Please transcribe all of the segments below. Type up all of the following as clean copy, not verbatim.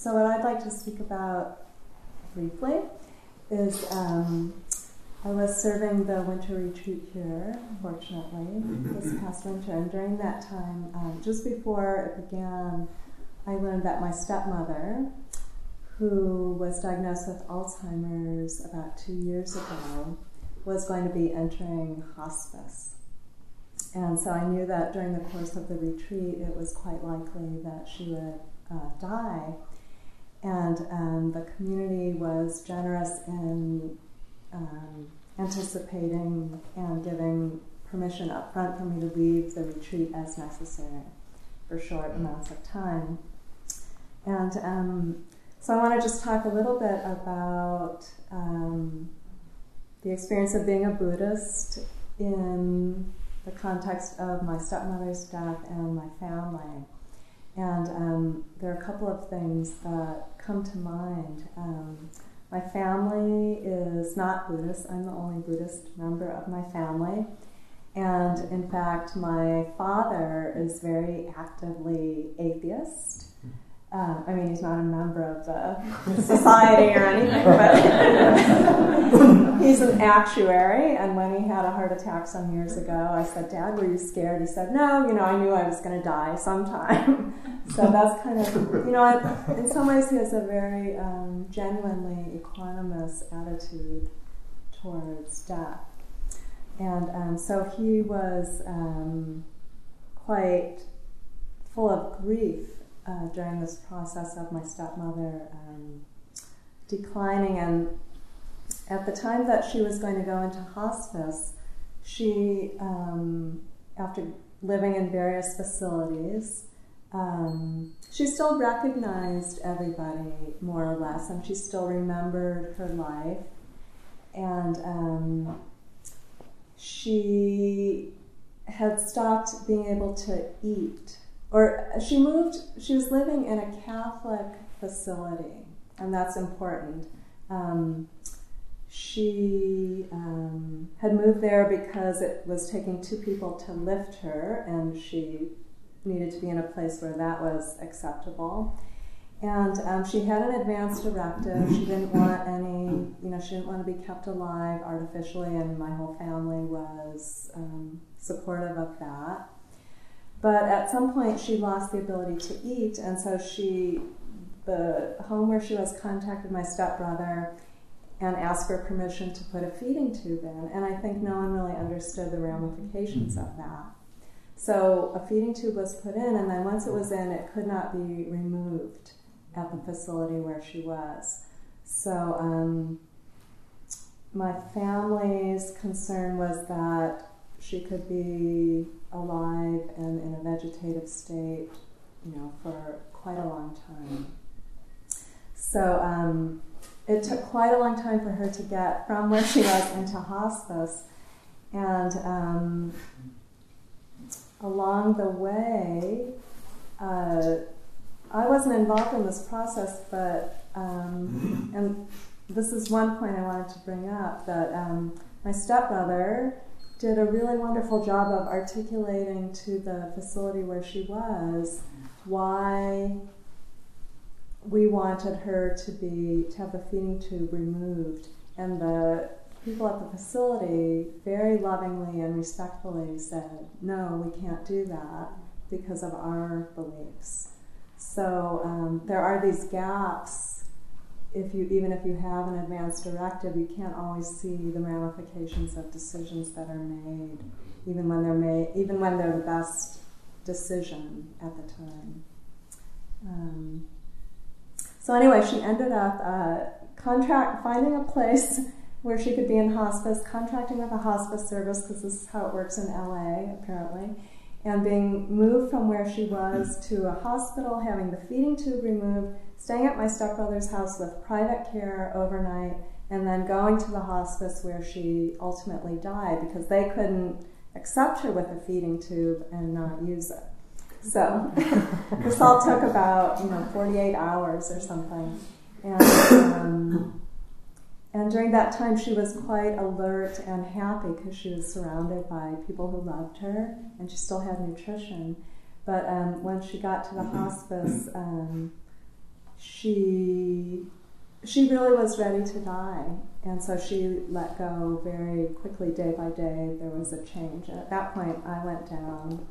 So what I'd like to speak about briefly is I was serving the winter retreat here, fortunately, this past winter. And during that time, just before it began, I learned that my stepmother, who was diagnosed with Alzheimer's about 2 years ago, was going to be entering hospice. And so I knew that during the course of the retreat, it was quite likely that she would die. And the community was generous in anticipating and giving permission up front for me to leave the retreat as necessary for short amounts of time. And so I want to just talk a little bit about the experience of being a Buddhist in the context of my stepmother's death and my family. And there are a couple of things that come to mind. My family is not Buddhist. I'm the only Buddhist member of my family. And in fact, my father is very actively atheist. I mean, he's not a member of the society or anything, but he's an actuary. And when he had a heart attack some years ago, I said, "Dad, were you scared?" He said, "No, I knew I was going to die sometime." So that's kind of, in some ways he has a very genuinely equanimous attitude towards death. And so he was quite full of grief during this process of my stepmother declining. And at the time that she was going to go into hospice, she, after living in various facilities, she still recognized everybody more or less, and she still remembered her life. And she had stopped being able to eat. Or she was living in a Catholic facility, and that's important. She had moved there because it was taking 2 people to lift her, and she needed to be in a place where that was acceptable. And she had an advance directive. She didn't want she didn't want to be kept alive artificially, and my whole family was supportive of that. But at some point, she lost the ability to eat, and so the home where she was contacted my stepbrother and asked for permission to put a feeding tube in. And I think no one really understood the ramifications of that. So a feeding tube was put in, and then once it was in, it could not be removed at the facility where she was. So my family's concern was that she could be alive and in a vegetative state, for quite a long time. So it took quite a long time for her to get from where she was into hospice. And along the way, I wasn't involved in this process, but, and this is one point I wanted to bring up, that my stepbrother did a really wonderful job of articulating to the facility where she was why we wanted her to have the feeding tube removed. And the people at the facility very lovingly and respectfully said, "No, we can't do that because of our beliefs." So there are these gaps. Even if you have an advance directive, you can't always see the ramifications of decisions that are made, even when they're the best decision at the time. So anyway, she ended up finding a place where she could be in hospice, contracting with a hospice service, because this is how it works in LA, apparently, and being moved from where she was to a hospital, having the feeding tube removed, staying at my stepbrother's house with private care overnight, and then going to the hospice where she ultimately died because they couldn't accept her with a feeding tube and not use it. So this all took about 48 hours or something. And during that time, she was quite alert and happy because she was surrounded by people who loved her, and she still had nutrition. But when she got to the hospice, she really was ready to die. And so she let go very quickly, day by day. There was a change. And at that point, I went down.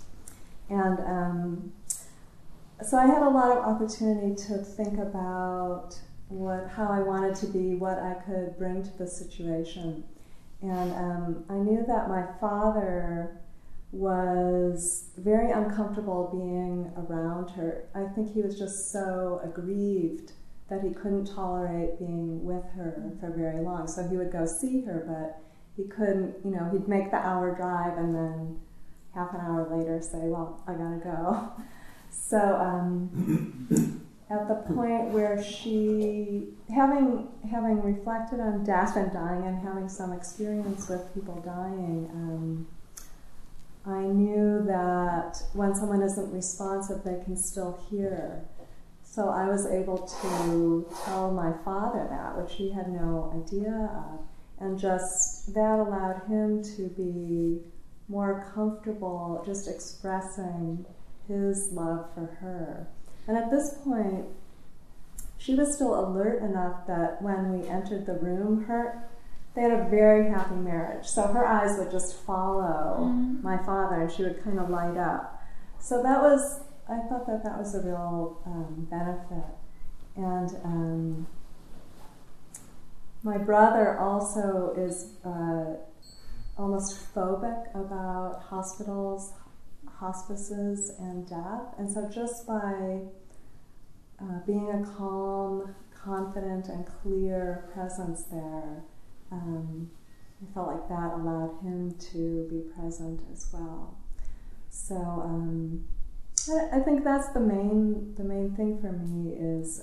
And so I had a lot of opportunity to think about how I wanted to be, what I could bring to the situation. And I knew that my father was very uncomfortable being around her. I think he was just so aggrieved that he couldn't tolerate being with her for very long. So he would go see her, but he couldn't, he'd make the hour drive and then half an hour later say, well, I gotta go. So at the point where she, having reflected on death and dying and having some experience with people dying, I knew that when someone isn't responsive, they can still hear. So I was able to tell my father that, which he had no idea of, and just that allowed him to be more comfortable just expressing his love for her. And at this point, she was still alert enough that when we entered the room, they had a very happy marriage. So her eyes would just follow my father, and she would kind of light up. So I thought that was a real benefit. And my brother also is almost phobic about hospitals, hospices, and death. And so just by being a calm, confident, and clear presence there, I felt like that allowed him to be present as well. So I think that's the main thing for me is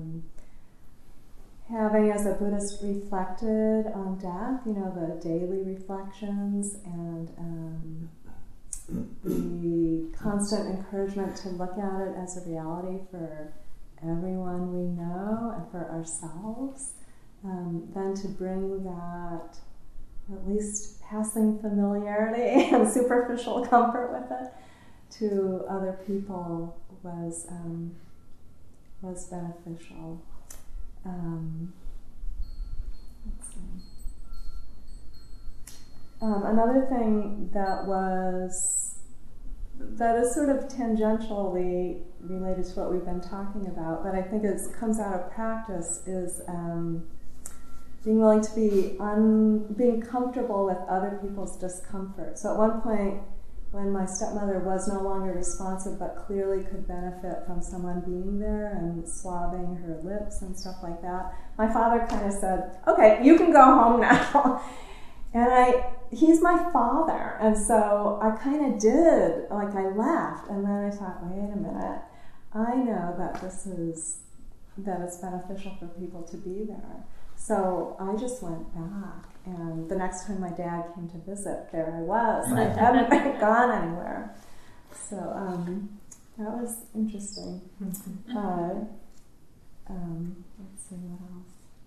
having, as a Buddhist, reflected on death, the daily reflections and the constant encouragement to look at it as a reality for everyone we know and for ourselves, then to bring that at least passing familiarity and superficial comfort with it to other people was beneficial. Let's see. Another thing that is sort of tangentially related to what we've been talking about, but I think comes out of practice, is being willing to being comfortable with other people's discomfort. So at one point, when my stepmother was no longer responsive but clearly could benefit from someone being there and swabbing her lips and stuff like that, my father kind of said, okay, you can go home now. And he's my father, and so I kind of did, like I left, and then I thought, wait a minute, I know that it's beneficial for people to be there. So I just went back, and the next time my dad came to visit, there I was. I hadn't gone anywhere. So that was interesting. Let's see what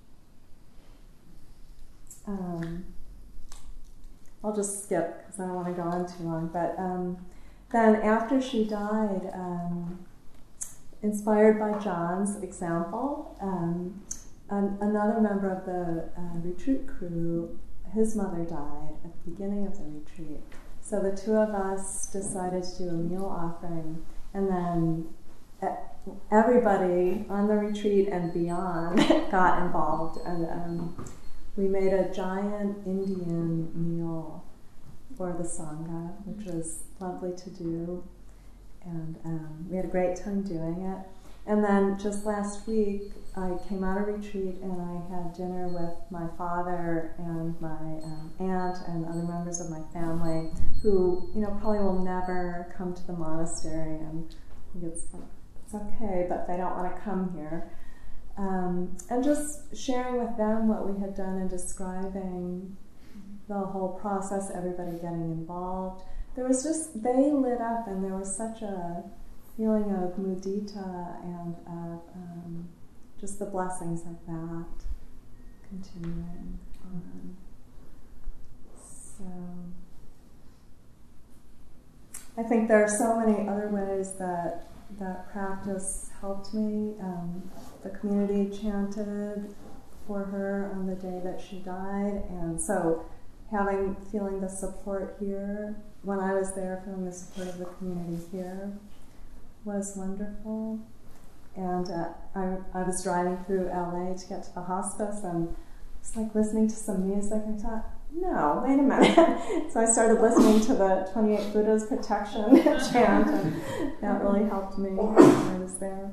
else. I'll just skip because I don't want to go on too long. But then after she died, inspired by John's example, another member of the retreat crew, his mother died at the beginning of the retreat. So the two of us decided to do a meal offering, and then everybody on the retreat and beyond got involved, and we made a giant Indian meal for the Sangha, which was lovely to do, and we had a great time doing it. And then just last week, I came out of retreat and I had dinner with my father and my aunt and other members of my family who, probably will never come to the monastery, and it's okay, but they don't want to come here. And just sharing with them what we had done and describing the whole process, everybody getting involved. They lit up, and there was such a feeling of mudita and of just the blessings of that continuing on. So I think there are so many other ways that that practice helped me. The community chanted for her on the day that she died, and so feeling the support here, when I was there, feeling the support of the community here was wonderful. And I was driving through LA to get to the hospice, and it's like listening to some music. I thought, no, wait a minute. So I started listening to the 28 Buddhas protection chant, and that really helped me when I was there.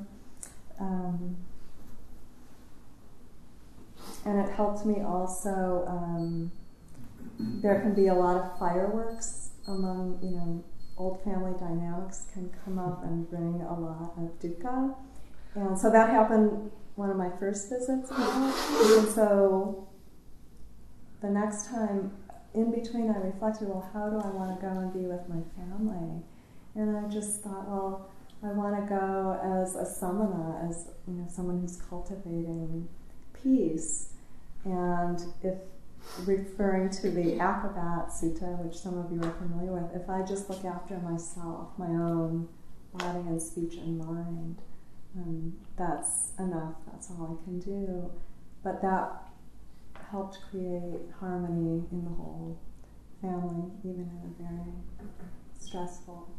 And it helped me also. There can be a lot of fireworks among, old family dynamics can come up and bring a lot of dukkha. And so that happened one of my first visits. And so the next time, in between, I reflected, well, how do I want to go and be with my family? And I just thought, well, I want to go as a samana, as someone who's cultivating peace. And if referring to the Akabat Sutta, which some of you are familiar with, if I just look after myself, my own body and speech and mind, that's enough, that's all I can do. But that helped create harmony in the whole family, even in a very stressful